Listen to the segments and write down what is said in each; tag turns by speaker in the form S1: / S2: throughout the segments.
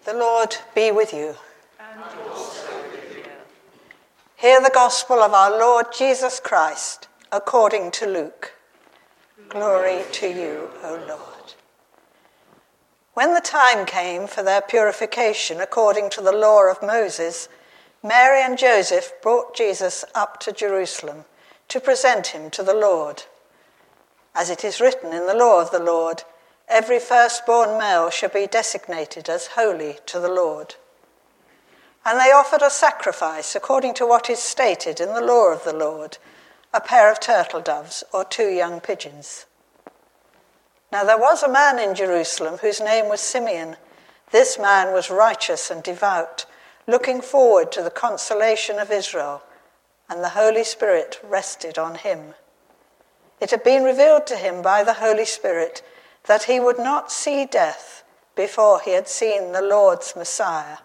S1: The Lord be with you.
S2: And also with you.
S1: Hear the gospel of our Lord Jesus Christ, according to Luke. Glory to you, O Lord. When the time came for their purification according to the law of Moses, Mary and Joseph brought Jesus up to Jerusalem to present him to the Lord. As it is written in the law of the Lord, every firstborn male shall be designated as holy to the Lord. And they offered a sacrifice according to what is stated in the law of the Lord, a pair of turtle doves or 2 young pigeons. Now there was a man in Jerusalem whose name was Simeon. This man was righteous and devout, looking forward to the consolation of Israel, and the Holy Spirit rested on him. It had been revealed to him by the Holy Spirit that he would not see death before he had seen the Lord's Messiah.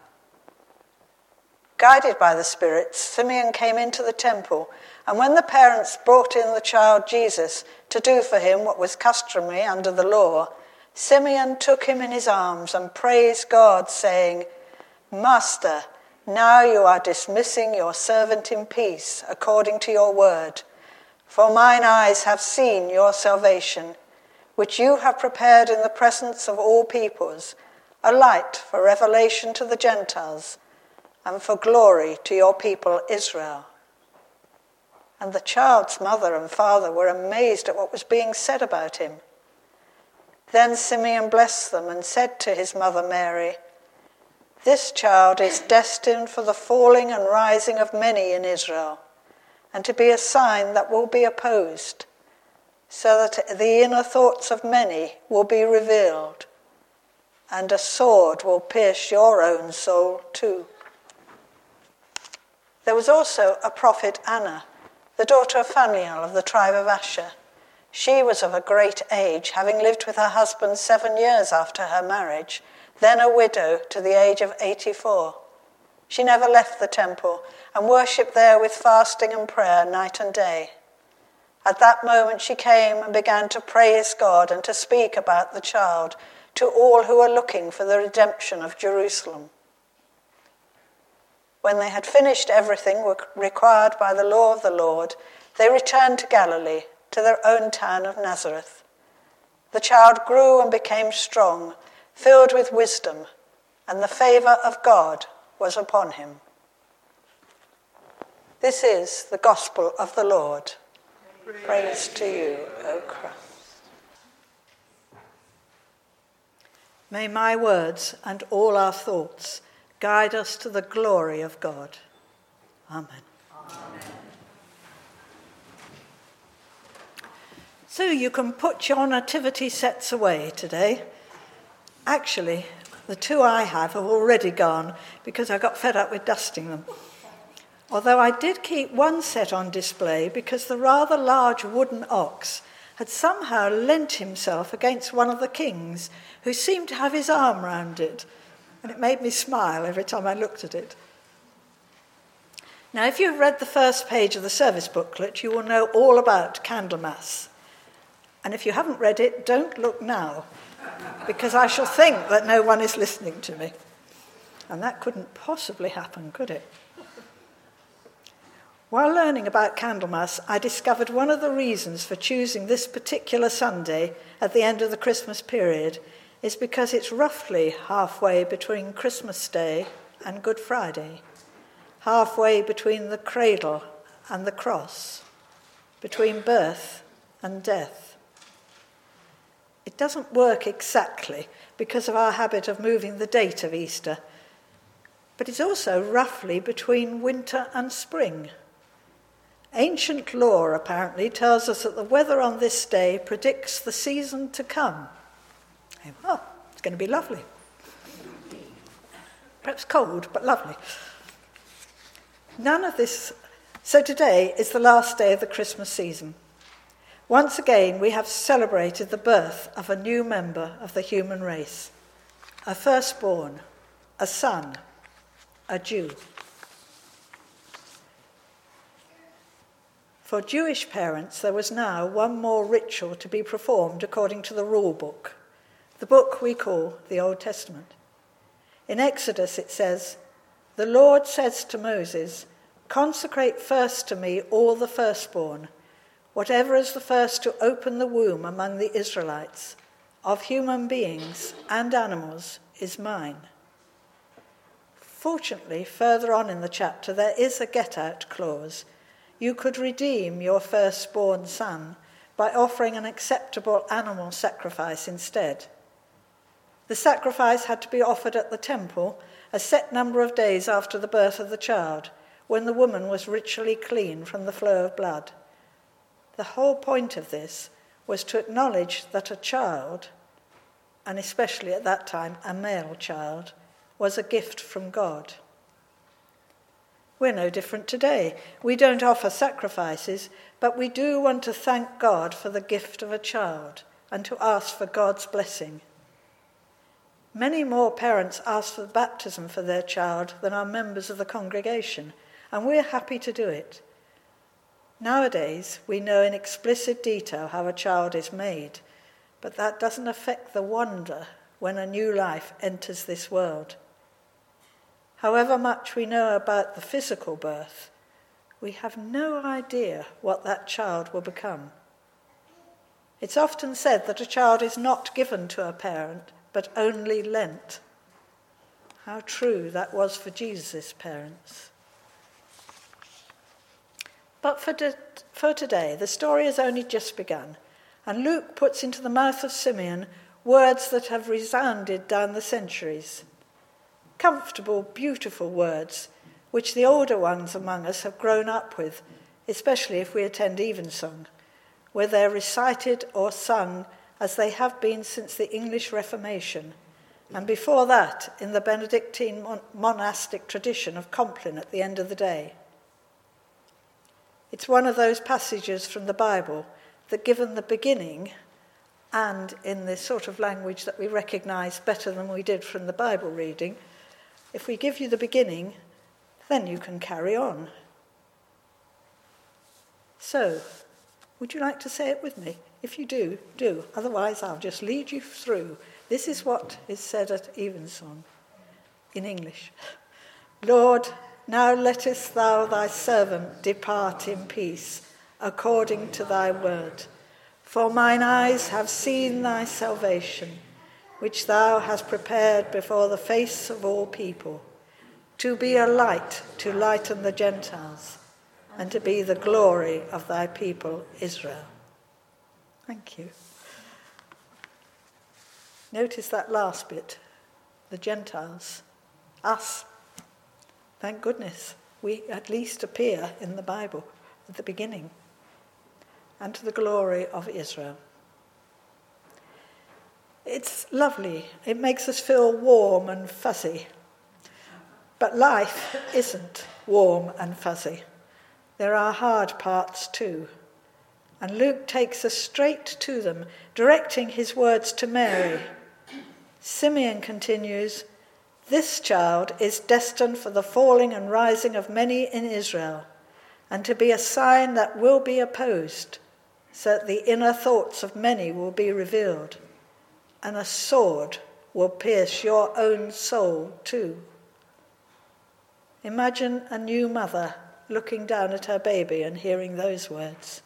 S1: Guided by the Spirit, Simeon came into the temple, and when the parents brought in the child Jesus to do for him what was customary under the law, Simeon took him in his arms and praised God, saying, "Master, now you are dismissing your servant in peace, according to your word. For mine eyes have seen your salvation, which you have prepared in the presence of all peoples, a light for revelation to the Gentiles, and for glory to your people Israel." And the child's mother and father were amazed at what was being said about him. Then Simeon blessed them and said to his mother Mary, "This child is destined for the falling and rising of many in Israel, and to be a sign that will be opposed, so that the inner thoughts of many will be revealed, and a sword will pierce your own soul too." There was also a prophet Anna, the daughter of Phanuel of the tribe of Asher. She was of a great age, having lived with her husband 7 years after her marriage, then a widow to the age of 84. She never left the temple and worshipped there with fasting and prayer night and day. At that moment she came and began to praise God and to speak about the child to all who were looking for the redemption of Jerusalem. When they had finished everything required by the law of the Lord, they returned to Galilee, to their own town of Nazareth. The child grew and became strong, filled with wisdom, and the favor of God was upon him. This is the gospel of the Lord. Praise to you, O Christ. May my words and all our thoughts guide us to the glory of God. Amen. Amen. So you can put your nativity sets away today. Actually, the 2 I have already gone because I got fed up with dusting them. Although I did keep one set on display because the rather large wooden ox had somehow leant himself against one of the kings, who seemed to have his arm round it, and it made me smile every time I looked at it. Now, if you've read the first page of the service booklet, you will know all about Candlemas. And if you haven't read it, don't look now, because I shall think that no one is listening to me. And that couldn't possibly happen, could it? While learning about Candlemas, I discovered one of the reasons for choosing this particular Sunday at the end of the Christmas period is because it's roughly halfway between Christmas Day and Good Friday, halfway between the cradle and the cross, between birth and death. It doesn't work exactly because of our habit of moving the date of Easter, but it's also roughly between winter and spring. Ancient lore apparently tells us that the weather on this day predicts the season to come. Oh, it's going to be lovely. Perhaps cold, but lovely. None of this. So today is the last day of the Christmas season. Once again, we have celebrated the birth of a new member of the human race, a firstborn, a son, a Jew. For Jewish parents, there was now one more ritual to be performed according to the rule book, the book we call the Old Testament. In Exodus it says, "The Lord says to Moses, 'Consecrate first to me all the firstborn, whatever is the first to open the womb among the Israelites, of human beings and animals, is mine.'" Fortunately, further on in the chapter, there is a get-out clause. You could redeem your firstborn son by offering an acceptable animal sacrifice instead. The sacrifice had to be offered at the temple a set number of days after the birth of the child, when the woman was ritually clean from the flow of blood. The whole point of this was to acknowledge that a child, and especially at that time a male child, was a gift from God. We're no different today. We don't offer sacrifices, but we do want to thank God for the gift of a child and to ask for God's blessing. Many more parents ask for baptism for their child than are members of the congregation, and we're happy to do it. Nowadays, we know in explicit detail how a child is made, but that doesn't affect the wonder when a new life enters this world. However much we know about the physical birth, we have no idea what that child will become. It's often said that a child is not given to a parent, but only lent. How true that was for Jesus' parents. But for today, the story has only just begun, and Luke puts into the mouth of Simeon words that have resounded down the centuries. Comfortable, beautiful words, which the older ones among us have grown up with, especially if we attend evensong, where they're recited or sung as they have been since the English Reformation, and before that in the Benedictine monastic tradition of Compline at the end of the day. It's one of those passages from the Bible that, given the beginning, and in the sort of language that we recognise better than we did from the Bible reading, if we give you the beginning, then you can carry on. So, would you like to say it with me? If you do, do. Otherwise, I'll just lead you through. This is what is said at evensong in English. "Lord, now lettest thou thy servant depart in peace, according to thy word. For mine eyes have seen thy salvation, which thou hast prepared before the face of all people, to be a light to lighten the Gentiles, and to be the glory of thy people Israel." Thank you. Notice that last bit, the Gentiles, us. Thank goodness, we at least appear in the Bible at the beginning. And to the glory of Israel. It's lovely. It makes us feel warm and fuzzy. But life isn't warm and fuzzy. There are hard parts too. And Luke takes us straight to them, directing his words to Mary. Simeon continues, "This child is destined for the falling and rising of many in Israel, and to be a sign that will be opposed, so that the inner thoughts of many will be revealed, and a sword will pierce your own soul too." Imagine a new mother looking down at her baby and hearing those words.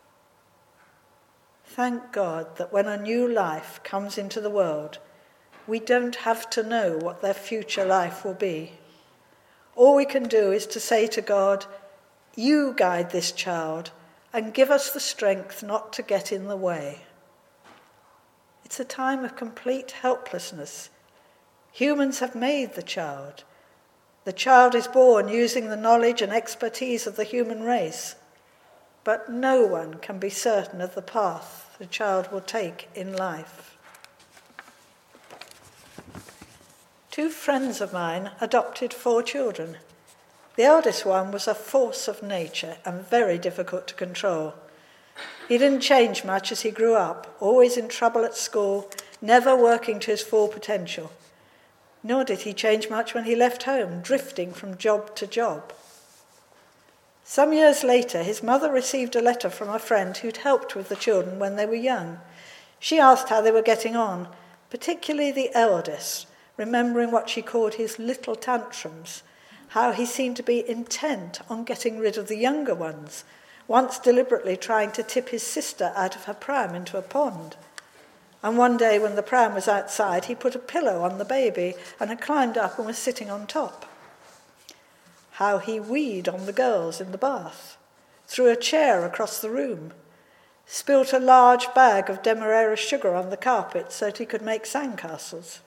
S1: Thank God that when a new life comes into the world, we don't have to know what their future life will be. All we can do is to say to God, "You guide this child and give us the strength not to get in the way." It's a time of complete helplessness. Humans have made the child. The child is born using the knowledge and expertise of the human race, but no one can be certain of the path the child will take in life. Two friends of mine adopted 4 children. The eldest one was a force of nature and very difficult to control. He didn't change much as he grew up, always in trouble at school, never working to his full potential. Nor did he change much when he left home, drifting from job to job. Some years later, his mother received a letter from a friend who'd helped with the children when they were young. She asked how they were getting on, particularly the eldest, remembering what she called his little tantrums, how he seemed to be intent on getting rid of the younger ones, once deliberately trying to tip his sister out of her pram into a pond. And one day when the pram was outside, he put a pillow on the baby and had climbed up and was sitting on top. How he weed on the girls in the bath, threw a chair across the room, spilt a large bag of Demerara sugar on the carpet so that he could make sandcastles.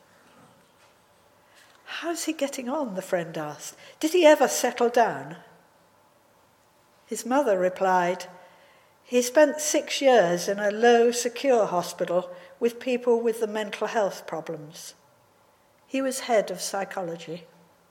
S1: "How's he getting on?" the friend asked. "Did he ever settle down?" His mother replied, "He spent 6 years in a low, secure hospital with people with the mental health problems. He was head of psychology."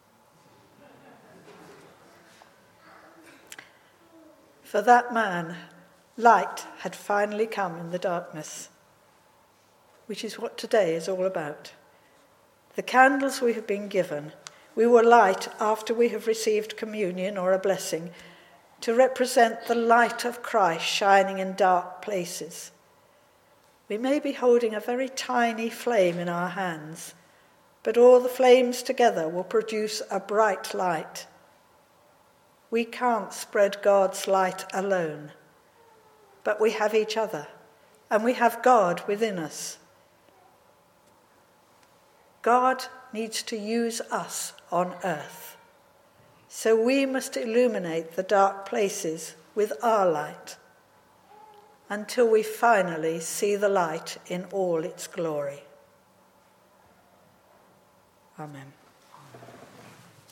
S1: For that man, light had finally come in the darkness, which is what today is all about. The candles we have been given, we will light after we have received communion or a blessing to represent the light of Christ shining in dark places. We may be holding a very tiny flame in our hands, but all the flames together will produce a bright light. We can't spread God's light alone, but we have each other, and we have God within us. God needs to use us on earth, so we must illuminate the dark places with our light until we finally see the light in all its glory. Amen.